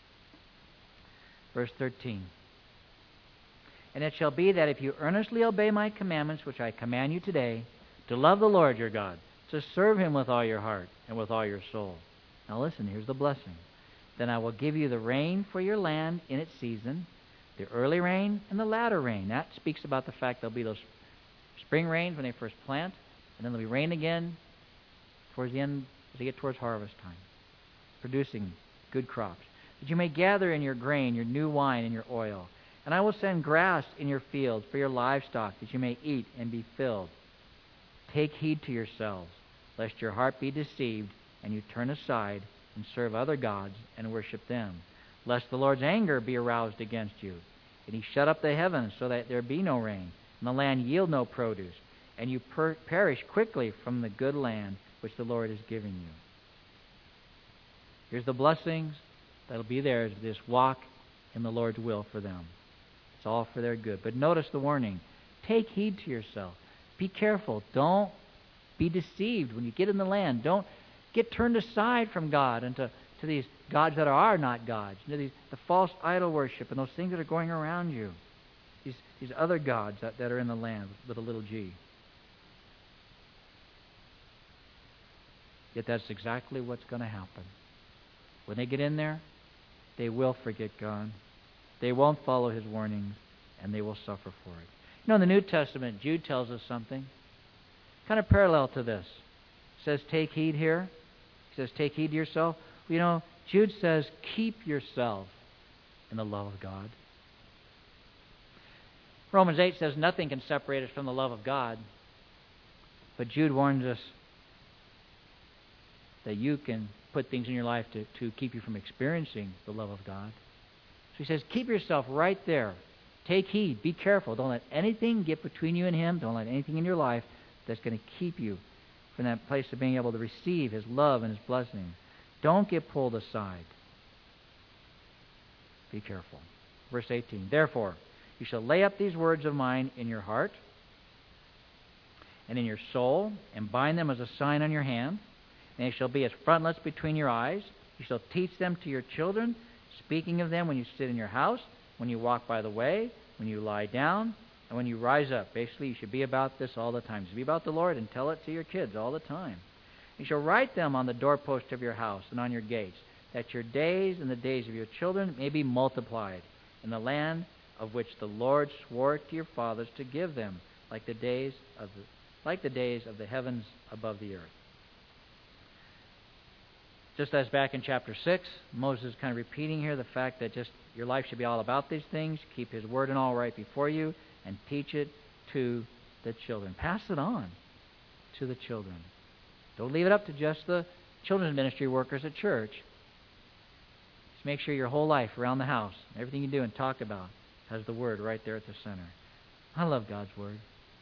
Verse thirteen. And it shall be that if you earnestly obey my commandments, which I command you today, to love the Lord your God, to serve him with all your heart and with all your soul. Now listen, here's the blessing. Then I will give you the rain for your land in its season, the early rain and the latter rain. That speaks about the fact there'll be those spring rains when they first plant, and then there'll be rain again towards the end as they get towards harvest time, producing good crops. That you may gather in your grain, your new wine, and your oil. And I will send grass in your fields for your livestock, that you may eat and be filled. Take heed to yourselves, lest your heart be deceived, and you turn aside and serve other gods and worship them, lest the Lord's anger be aroused against you, and he shut up the heavens so that there be no rain, and the land yield no produce, and you per- perish quickly from the good land which the Lord is giving you. Here's the blessings that'll be theirs. Just walk in the Lord's will for them. It's all for their good. But notice the warning. Take heed to yourself. Be careful. Don't be deceived when you get in the land. Don't get turned aside from God and to, to these gods that are not gods, you know, these, the false idol worship and those things that are going around you, these, these other gods that, that are in the land with a little g. Yet that's exactly what's going to happen. When they get in there, they will forget God. They won't follow his warnings, and they will suffer for it. You know, in the New Testament, Jude tells us something kind of parallel to this. It says, take heed here. He says, take heed to yourself. You know, Jude says, keep yourself in the love of God. Romans eight says, nothing can separate us from the love of God. But Jude warns us that you can put things in your life to, to keep you from experiencing the love of God. So he says, keep yourself right there. Take heed. Be careful. Don't let anything get between you and him. Don't let anything in your life that's going to keep you from that place of being able to receive his love and his blessing. Don't get pulled aside. Be careful. Verse eighteen, therefore, you shall lay up these words of mine in your heart and in your soul, and bind them as a sign on your hand, and they shall be as frontlets between your eyes. You shall teach them to your children, speaking of them when you sit in your house, when you walk by the way, when you lie down, and when you rise up. Basically, you should be about this all the time. You should be about the Lord and tell it to your kids all the time. You shall write them on the doorpost of your house and on your gates, that your days and the days of your children may be multiplied in the land of which the Lord swore to your fathers to give them, like the days of the, like the days of the heavens above the earth. Just as back in chapter six, Moses is kind of repeating here the fact that just your life should be all about these things. Keep his word and all right before you, and teach it to the children. Pass it on to the children. Don't leave it up to just the children's ministry workers at church. Just make sure your whole life around the house, everything you do and talk about, has the word right there at the center. I love God's word.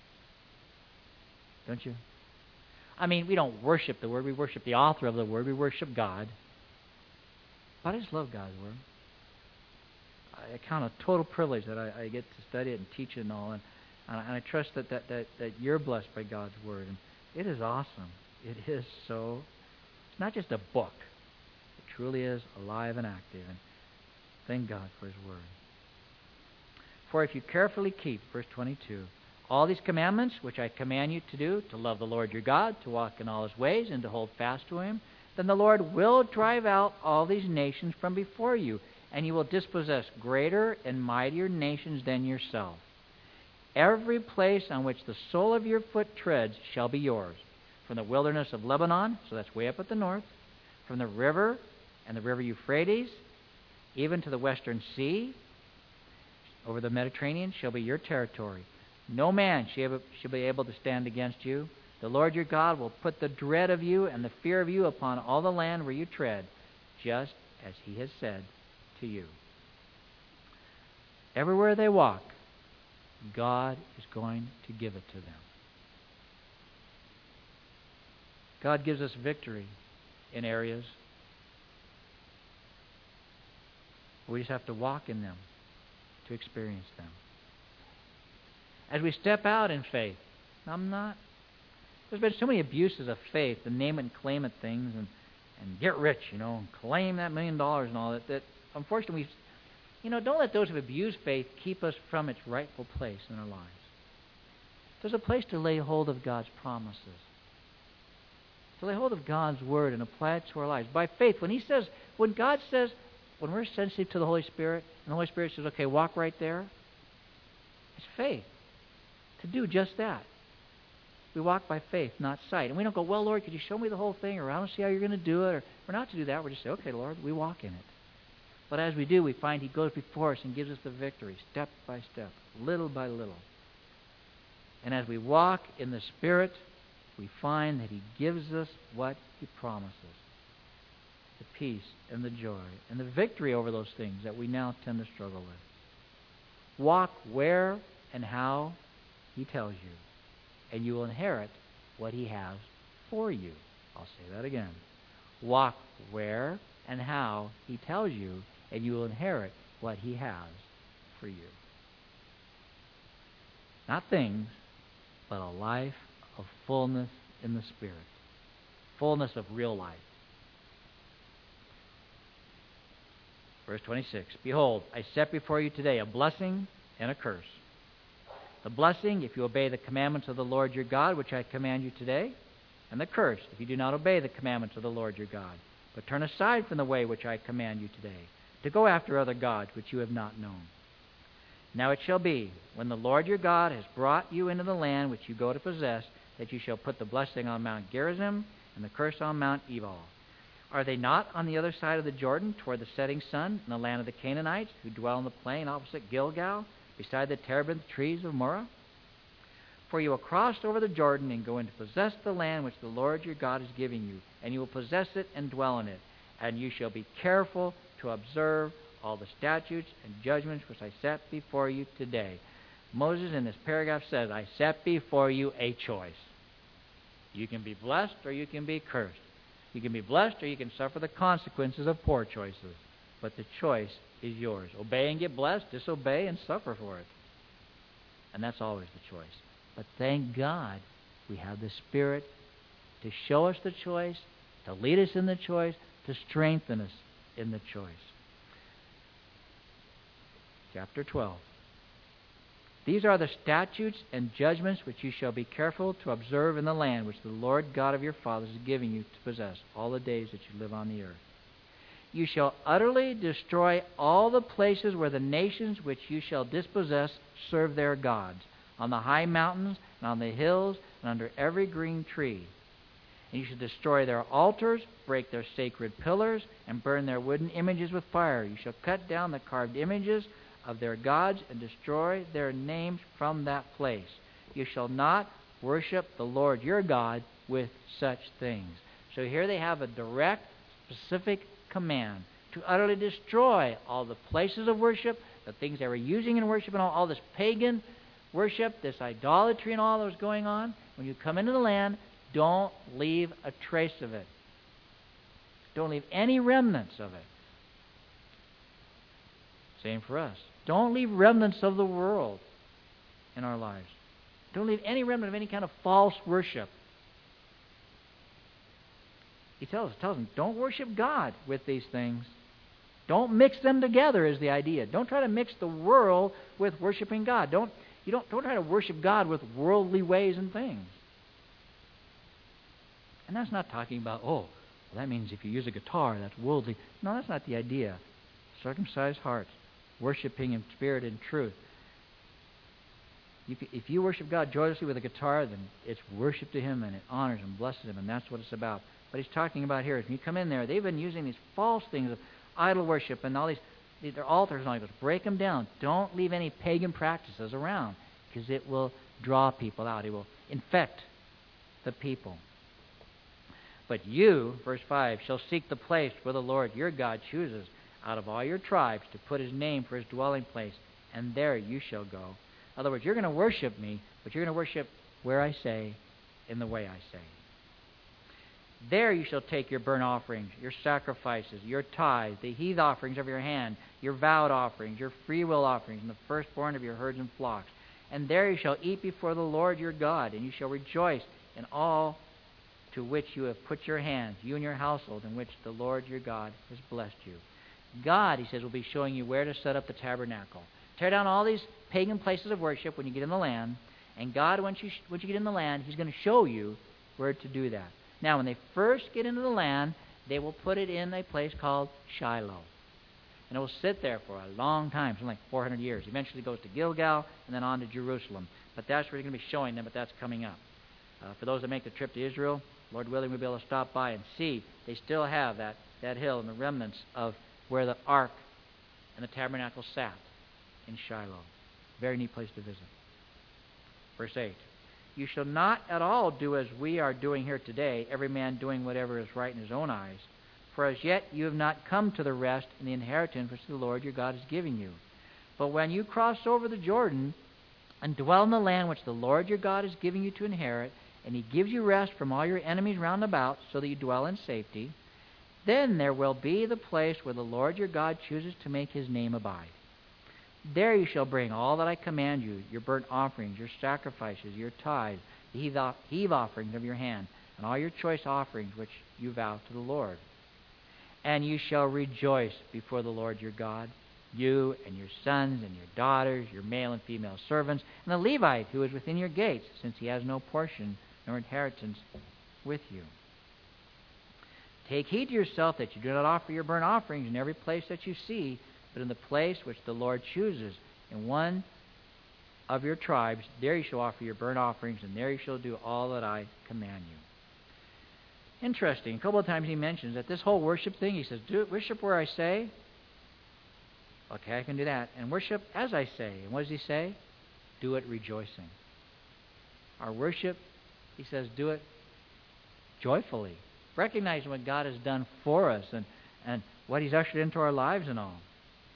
Don't you? I mean, we don't worship the word. We worship the author of the word. We worship God. But I just love God's word. I count a total privilege that I, I get to study it and teach it and all. And, and I trust that, that, that, that you're blessed by God's word. And it is awesome. It is so, it's not just a book. It truly is alive and active. And thank God for his word. For if you carefully keep, verse twenty-two, all these commandments which I command you to do, to love the Lord your God, to walk in all his ways, and to hold fast to him, then the Lord will drive out all these nations from before you, and you will dispossess greater and mightier nations than yourself. Every place on which the sole of your foot treads shall be yours, from the wilderness of Lebanon, so that's way up at the north, from the river and the river Euphrates, even to the western sea, over the Mediterranean, shall be your territory. No man shall be able to stand against you. The Lord your God will put the dread of you and the fear of you upon all the land where you tread, just as he has said to you. Everywhere they walk, God is going to give it to them. God gives us victory in areas. We just have to walk in them to experience them. As we step out in faith, I'm not. There's been so many abuses of faith, the name it and claim it things, and, and get rich, you know, and claim that million dollars and all that. That unfortunately, we've, you know, don't let those who abuse faith keep us from its rightful place in our lives. There's a place to lay hold of God's promises, to lay hold of God's word and apply it to our lives by faith. When He says, when God says, when we're sensitive to the Holy Spirit, and the Holy Spirit says, okay, walk right there, it's faith to do just that. We walk by faith, not sight. And we don't go, well, Lord, could you show me the whole thing? Or I don't see how you're going to do it. Or we're not to do that. We're just say, okay, Lord, we walk in it. But as we do, we find He goes before us and gives us the victory, step by step, little by little. And as we walk in the Spirit, we find that He gives us what He promises. The peace and the joy and the victory over those things that we now tend to struggle with. Walk where and how He tells you, and you will inherit what He has for you. I'll say that again. Walk where and how He tells you, and you will inherit what He has for you. Not things, but a life of fullness in the Spirit. Fullness of real life. Verse twenty-six, behold, I set before you today a blessing and a curse. The blessing, if you obey the commandments of the Lord your God, which I command you today, and the curse, if you do not obey the commandments of the Lord your God, but turn aside from the way which I command you today, to go after other gods which you have not known. Now it shall be, when the Lord your God has brought you into the land which you go to possess, that you shall put the blessing on Mount Gerizim and the curse on Mount Ebal. Are they not on the other side of the Jordan, toward the setting sun, in the land of the Canaanites, who dwell in the plain opposite Gilgal, beside the terebinth trees of Moreh? For you will cross over the Jordan and go in to possess the land which the Lord your God is giving you, and you will possess it and dwell in it. And you shall be careful to observe all the statutes and judgments which I set before you today. Moses in this paragraph says, I set before you a choice. You can be blessed or you can be cursed. You can be blessed or you can suffer the consequences of poor choices. But the choice is yours. Obey and get blessed, disobey and suffer for it. And that's always the choice. But thank God we have the Spirit to show us the choice, to lead us in the choice, to strengthen us in the choice. Chapter twelve. These are the statutes and judgments which you shall be careful to observe in the land which the Lord God of your fathers is giving you to possess all the days that you live on the earth. You shall utterly destroy all the places where the nations which you shall dispossess serve their gods, on the high mountains and on the hills and under every green tree. And you shall destroy their altars, break their sacred pillars, and burn their wooden images with fire. You shall cut down the carved images of their gods and destroy their names from that place. You shall not worship the Lord your God with such things. So here they have a direct, specific command to utterly destroy all the places of worship, the things they were using in worship, and all, all this pagan worship, this idolatry and all that was going on. When you come into the land, don't leave a trace of it. Don't leave any remnants of it. Same for us. Don't leave remnants of the world in our lives. Don't leave any remnant of any kind of false worship. He tells us, tells them, don't worship God with these things. Don't mix them together is the idea. Don't try to mix the world with worshiping God. Don't you don't don't try to worship God with worldly ways and things. And that's not talking about, oh, well, that means if you use a guitar, that's worldly. No, that's not the idea. Circumcised hearts, worshiping in spirit and truth. You, if you worship God joyously with a guitar, then it's worship to Him and it honors and blesses Him, and that's what it's about. But he's talking about here, if you come in there, they've been using these false things of idol worship and all these, their altars and all that. Break them down. Don't leave any pagan practices around, because it will draw people out. It will infect the people. But you, verse five, shall seek the place where the Lord your God chooses out of all your tribes to put His name for His dwelling place, and there you shall go. In other words, you're going to worship me, but you're going to worship where I say, in the way I say. There you shall take your burnt offerings, your sacrifices, your tithes, the heave offerings of your hand, your vowed offerings, your freewill offerings, and the firstborn of your herds and flocks. And there you shall eat before the Lord your God, and you shall rejoice in all to which you have put your hands, you and your household, in which the Lord your God has blessed you. God, he says, will be showing you where to set up the tabernacle. Tear down all these pagan places of worship when you get in the land, and God, once you, once you get in the land, He's going to show you where to do that. Now, when they first get into the land, they will put it in a place called Shiloh. And it will sit there for a long time, something like four hundred years. Eventually it goes to Gilgal and then on to Jerusalem. But that's where he's going to be showing them, but that's coming up. Uh, for those that make the trip to Israel, Lord willing, we'll be able to stop by and see they still have that, that hill and the remnants of where the ark and the tabernacle sat in Shiloh. Very neat place to visit. Verse eight. You shall not at all do as we are doing here today, every man doing whatever is right in his own eyes. For as yet you have not come to the rest in the inheritance which the Lord your God is giving you. But when you cross over the Jordan and dwell in the land which the Lord your God is giving you to inherit, and he gives you rest from all your enemies round about, so that you dwell in safety, then there will be the place where the Lord your God chooses to make his name abide. There you shall bring all that I command you, your burnt offerings, your sacrifices, your tithes, the heave offerings of your hand, and all your choice offerings which you vow to the Lord. And you shall rejoice before the Lord your God, you and your sons and your daughters, your male and female servants, and the Levite who is within your gates, since he has no portion nor inheritance with you. Take heed to yourself that you do not offer your burnt offerings in every place that you see, but in the place which the Lord chooses. In one of your tribes, there you shall offer your burnt offerings, and there you shall do all that I command you. Interesting. A couple of times he mentions that this whole worship thing, he says, do it, worship where I say. Okay, I can do that. And worship as I say. And what does he say? Do it rejoicing. Our worship, he says, do it joyfully. Recognizing what God has done for us and, and what he's ushered into our lives and all.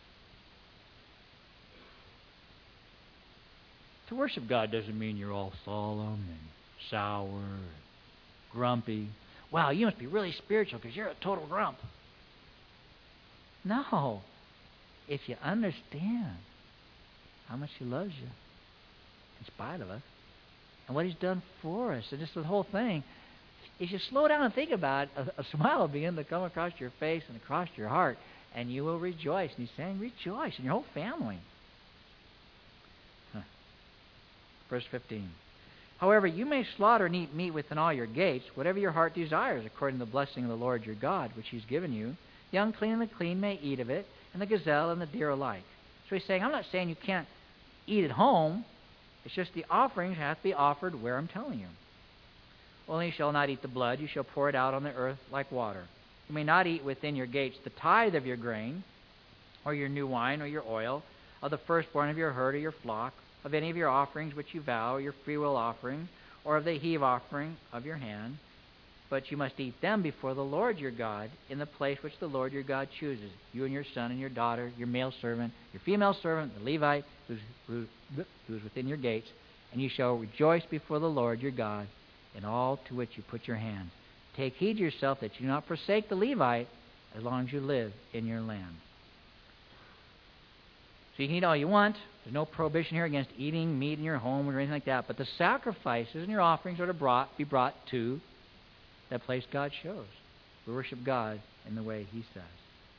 To worship God doesn't mean you're all solemn and sour and grumpy. Wow, you must be really spiritual because you're a total grump. No. If you understand how much he loves you, in spite of us, and what he's done for us, and just the whole thing, if you slow down and think about it, a, a smile will begin to come across your face and across your heart, and you will rejoice. And he's saying, rejoice, and your whole family. Huh. Verse fifteen. However, you may slaughter and eat meat within all your gates, whatever your heart desires, according to the blessing of the Lord your God, which he's given you. The unclean and the clean may eat of it, and the gazelle and the deer alike. So he's saying, I'm not saying you can't eat at home. It's just the offerings have to be offered where I'm telling you. Only you shall not eat the blood. You shall pour it out on the earth like water. You may not eat within your gates the tithe of your grain, or your new wine, or your oil, of the firstborn of your herd or your flock, of any of your offerings which you vow, your freewill offering, or of the heave offering of your hand. But you must eat them before the Lord your God in the place which the Lord your God chooses, you and your son and your daughter, your male servant, your female servant, the Levite who's, who, who is within your gates, and you shall rejoice before the Lord your God in all to which you put your hand. Take heed to yourself that you do not forsake the Levite as long as you live in your land. So you can eat all you want. There's no prohibition here against eating meat in your home or anything like that. But the sacrifices and your offerings are to brought, be brought to that place God shows. We worship God in the way he says.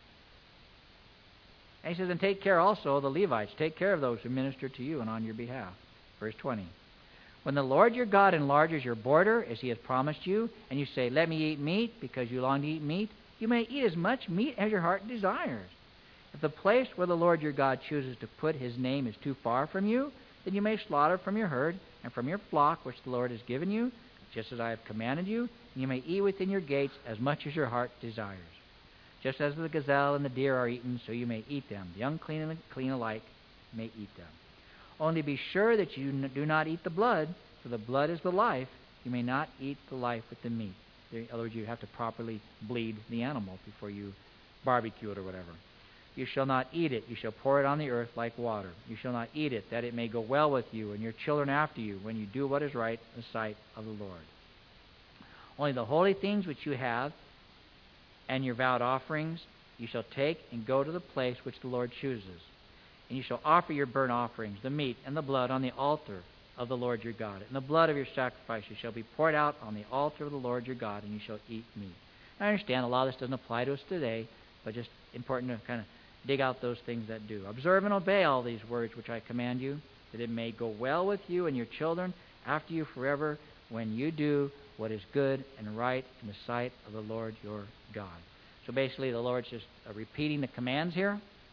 And he says, and take care also of the Levites. Take care of those who minister to you and on your behalf. Verse twenty. When the Lord your God enlarges your border, as he has promised you, and you say, let me eat meat, because you long to eat meat, you may eat as much meat as your heart desires. If the place where the Lord your God chooses to put his name is too far from you, then you may slaughter from your herd and from your flock which the Lord has given you, just as I have commanded you, and you may eat within your gates as much as your heart desires. Just as the gazelle and the deer are eaten, so you may eat them. The unclean and the clean alike may eat them. Only be sure that you do not eat the blood, for the blood is the life. You may not eat the life with the meat. In other words, you have to properly bleed the animal before you barbecue it or whatever. You shall not eat it. You shall pour it on the earth like water. You shall not eat it, that it may go well with you and your children after you, when you do what is right in the sight of the Lord. Only the holy things which you have and your vowed offerings you shall take and go to the place which the Lord chooses. And you shall offer your burnt offerings, the meat and the blood, on the altar of the Lord your God. And the blood of your sacrifices shall be poured out on the altar of the Lord your God, and you shall eat meat. I understand a lot of this doesn't apply to us today, but just important to kind of dig out those things that do. Observe and obey all these words which I command you, that it may go well with you and your children after you forever, when you do what is good and right in the sight of the Lord your God. So basically the Lord's just uh, repeating the commands here,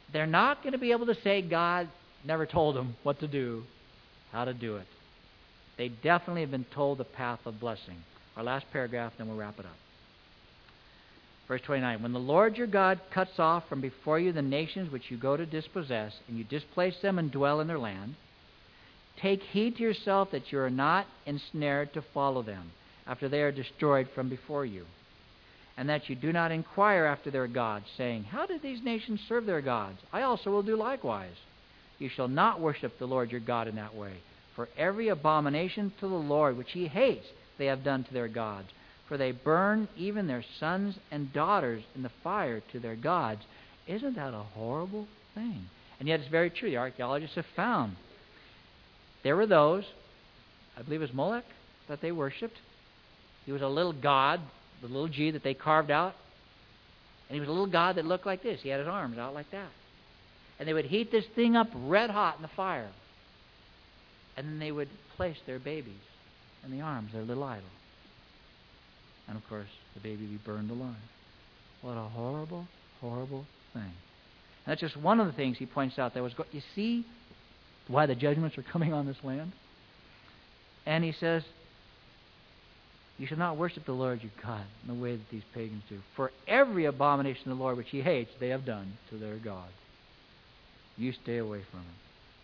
they're not going to be able to say God never told them what to do, how to do it. They definitely have been told the path of blessing. Our last paragraph, then we'll wrap it up. Verse twenty-nine, when the Lord your God cuts off from before you the nations which you go to dispossess, and you displace them and dwell in their land, take heed to yourself that you are not ensnared to follow them after they are destroyed from before you, and that you do not inquire after their gods, saying, how did these nations serve their gods? I also will do likewise. You shall not worship the Lord your God in that way, for every abomination to the Lord which he hates they have done to their gods. For they burn even their sons and daughters in the fire to their gods. Isn't that a horrible thing? And yet it's very true. The archaeologists have found there were those, I believe it was Molech, that they worshipped. He was a little god, the little G that they carved out. And he was a little god that looked like this. He had his arms out like that. And they would heat this thing up red hot in the fire. And then they would place their babies in the arms, their little idol. And of course, the baby would be burned alive. What a horrible, horrible thing. And that's just one of the things he points out. There was, go- you see why the judgments are coming on this land? And he says, you shall not worship the Lord your God in the way that these pagans do. For every abomination of the Lord which he hates, they have done to their God. You stay away from it.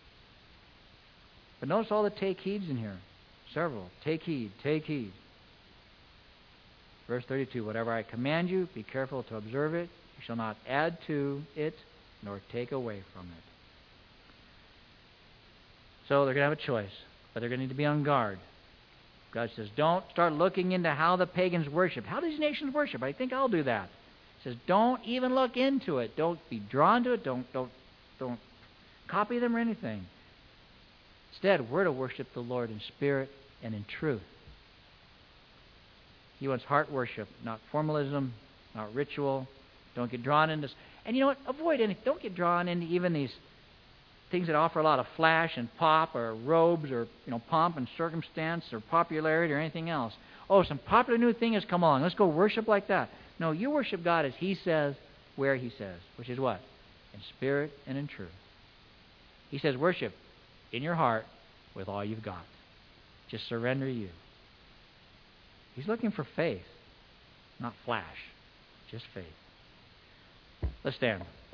But notice all the take heeds in here. Several. Take heed, take heed. Verse thirty-two, whatever I command you, be careful to observe it. You shall not add to it, nor take away from it. So they're going to have a choice, but they're going to need to be on guard. God says, don't start looking into how the pagans worship. How do these nations worship? I think I'll do that. He says, don't even look into it. Don't be drawn to it. Don't, don't, don't copy them or anything. Instead, we're to worship the Lord in spirit and in truth. He wants heart worship, not formalism, not ritual. Don't get drawn into... And you know what? Avoid any... Don't get drawn into even these things that offer a lot of flash and pop, or robes, or you know, pomp and circumstance, or popularity, or anything else. Oh, some popular new thing has come along. Let's go worship like that. No, you worship God as he says, where he says. Which is what? In spirit and in truth. He says worship in your heart with all you've got. Just surrender you. He's looking for faith, not flash, just faith. Let's stand.